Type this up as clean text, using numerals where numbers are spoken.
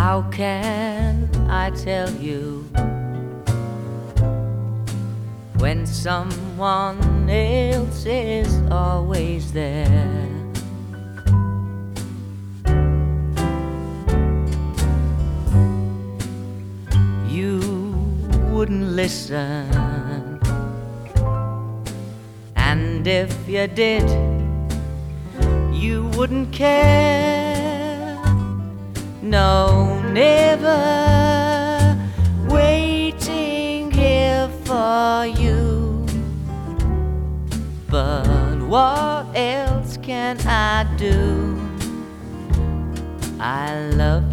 How can I tell you when someone else is always there? You wouldn't listen, and if you did, you wouldn't care. No, never waiting here for you. But what else can I do? I love